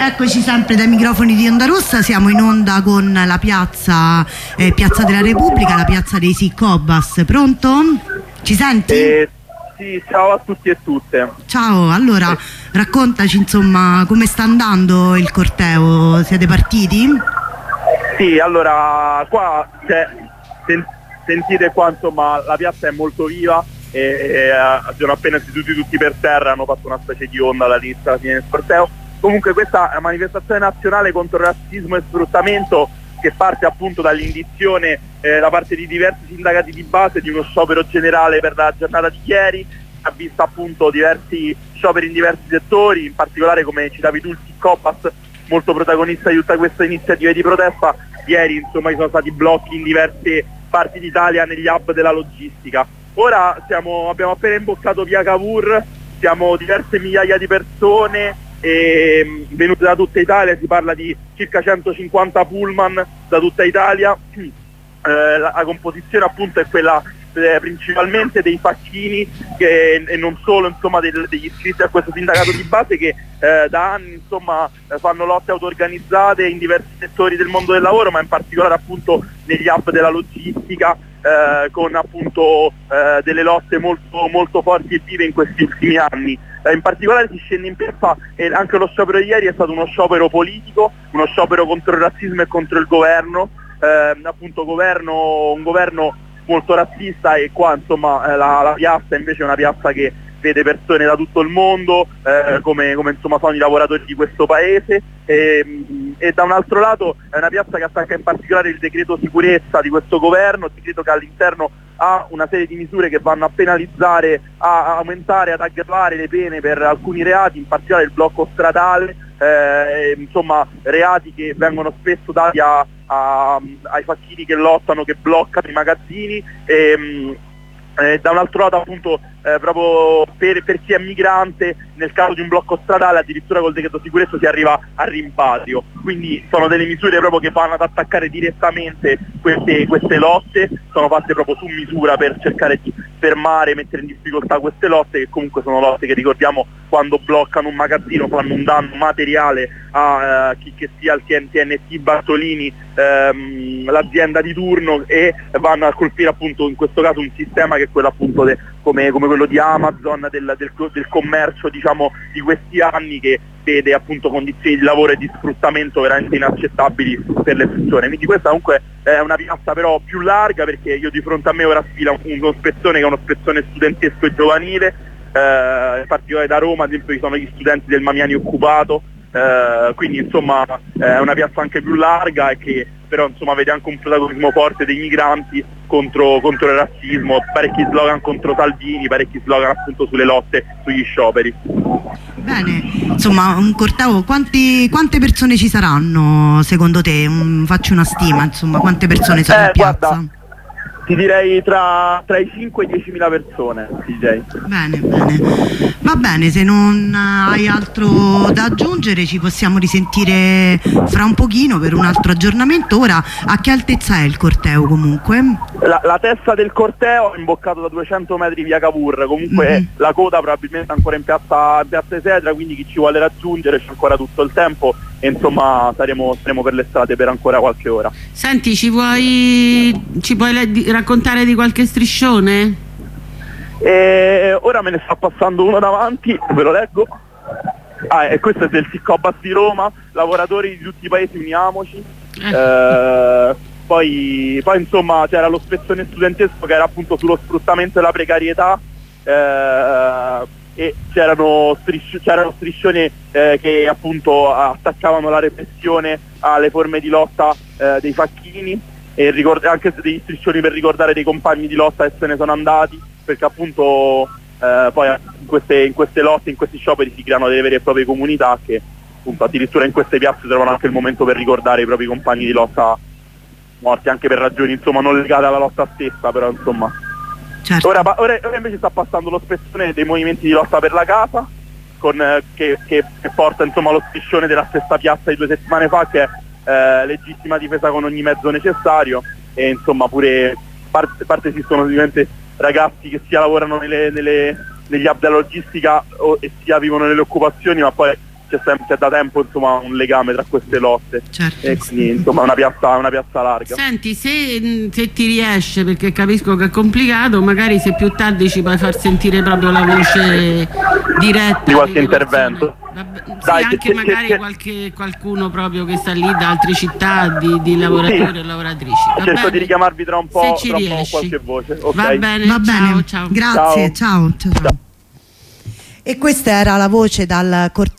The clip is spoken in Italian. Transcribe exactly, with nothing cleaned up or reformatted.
Eccoci sempre dai microfoni di Onda Rossa, siamo in onda con la piazza, eh, Piazza della Repubblica, la piazza dei Siccobas. Pronto? Ci senti? Eh, sì, ciao a tutti e tutte. Ciao, allora eh. raccontaci insomma come sta andando il corteo, siete partiti? Sì, allora qua cioè, sen sentite qua insomma la piazza è molto viva e, e uh, sono appena seduti tutti per terra, hanno fatto una specie di onda dall'inizio alla fine del corteo. Comunque questa è una manifestazione nazionale contro il razzismo e sfruttamento che parte appunto dall'indizione eh, da parte di diversi sindacati di base di uno sciopero generale per la giornata di ieri. Ha visto appunto diversi scioperi in diversi settori, in particolare come citavi tu il Siccobas, molto protagonista di tutta questa iniziativa di protesta. Ieri insomma ci sono stati blocchi in diverse parti d'Italia negli hub della logistica. Ora siamo, abbiamo appena imboccato via Cavour, siamo diverse migliaia di persone e, venute da tutta Italia, si parla di circa centocinquanta pullman da tutta Italia. Eh, la, la composizione appunto è quella eh, principalmente dei facchini che, e non solo insomma del, degli iscritti a questo sindacato di base che eh, da anni insomma fanno lotte auto-organizzate in diversi settori del mondo del lavoro, ma in particolare appunto negli hub della logistica, eh, con appunto eh, delle lotte molto, molto forti e vive in questi ultimi anni. Eh, in particolare si scende in piazza e anche lo sciopero di ieri è stato uno sciopero politico, uno sciopero contro il razzismo e contro il governo, eh, appunto governo, un governo molto razzista, e qua insomma eh, la, la piazza invece è una piazza che vede persone da tutto il mondo, eh, come, come insomma sono i lavoratori di questo paese, e, e da un altro lato è una piazza che attacca in particolare il decreto sicurezza di questo governo, decreto che all'interno ha una serie di misure che vanno a penalizzare, a aumentare, ad aggravare le pene per alcuni reati, in particolare il blocco stradale, eh, insomma reati che vengono spesso dati a, a, ai facchini che lottano, che bloccano i magazzini. E, Eh, da un altro lato appunto eh, proprio per, per chi è migrante, nel caso di un blocco stradale addirittura col decreto sicurezza si arriva al rimpatrio, quindi sono delle misure proprio che vanno ad attaccare direttamente queste, queste lotte, sono fatte proprio su misura per cercare di fermare, mettere in difficoltà queste lotte, che comunque sono lotte che, ricordiamo, quando bloccano un magazzino fanno un danno materiale a uh, chi che sia il T N T Bartolini, ehm, l'azienda di turno, e vanno a colpire appunto in questo caso un sistema che è quello appunto de, come, come quello di Amazon, del, del, del commercio diciamo di questi anni, che vede appunto condizioni di lavoro e di sfruttamento veramente inaccettabili per le persone. Quindi questa comunque è una piazza però più larga, perché io di fronte a me ora sfila uno spezzone che è uno spezzone studentesco e giovanile, eh, in particolare da Roma ad esempio ci sono gli studenti del Mamiani occupato, eh, quindi insomma è una piazza anche più larga, e che però insomma vede anche un protagonismo forte dei migranti contro, contro il razzismo, parecchi slogan contro Salvini, parecchi slogan appunto sulle lotte, sugli scioperi. Bene, insomma un corteo, quanti, quante persone ci saranno secondo te? Um, faccio una stima, insomma quante persone saranno eh, in piazza? Guarda, ti direi tra, tra i cinque e i diecimila persone, ti direi. Bene, bene. Va bene, se non hai altro da aggiungere ci possiamo risentire fra un pochino per un altro aggiornamento. Ora, a che altezza è il corteo comunque? La, la testa del corteo è imboccato da duecento metri via Cavour, comunque mm-hmm. la coda probabilmente ancora in piazza, in piazza Esedra, quindi chi ci vuole raggiungere c'è ancora tutto il tempo, e insomma saremo, saremo per le strade per ancora qualche ora. Senti, ci vuoi, ci puoi raccontare di qualche striscione? E ora me ne sta passando uno davanti, ve lo leggo. Ah, e questo è del Siccobas di Roma, lavoratori di tutti i paesi uniamoci. Eh. Eh, poi, poi insomma c'era lo spezzone studentesco che era appunto sullo sfruttamento e la precarietà, eh, e c'erano strisci striscioni eh, che appunto attaccavano la repressione alle forme di lotta eh, dei facchini, e anche degli striscioni per ricordare dei compagni di lotta che se ne sono andati, perché appunto eh, poi in queste, in queste lotte, in questi scioperi si creano delle vere e proprie comunità che appunto addirittura in queste piazze trovano anche il momento per ricordare i propri compagni di lotta morti, anche per ragioni insomma non legate alla lotta stessa, però insomma. Certo. Ora, ora, ora invece sta passando lo spezzone dei movimenti di lotta per la casa, con, eh, che, che, che porta insomma lo striscione della stessa piazza di due settimane fa, che è eh, legittima difesa con ogni mezzo necessario, e insomma pure parte, parte esistono ovviamente ragazzi che sia lavorano nelle, nelle, negli hub della logistica o, e sia vivono nelle occupazioni, ma poi c'è, sempre, c'è da tempo insomma un legame tra queste lotte, certo, e quindi insomma una piazza, una piazza larga. Senti, se, se ti riesce, perché capisco che è complicato, magari se più tardi ci puoi far sentire proprio la voce diretta di qualche intervento. Vabbè, sì, Dai, anche che, magari che, qualche, qualcuno proprio che sta lì da altre città di, di lavoratori sì. e lavoratrici. Va cerco bene? di richiamarvi tra un po', se ci tra un po' riesci. qualche voce. Okay. Va bene, Va bene. ciao, ciao. Grazie, ciao, ciao. ciao. E questa era la voce dal corteo.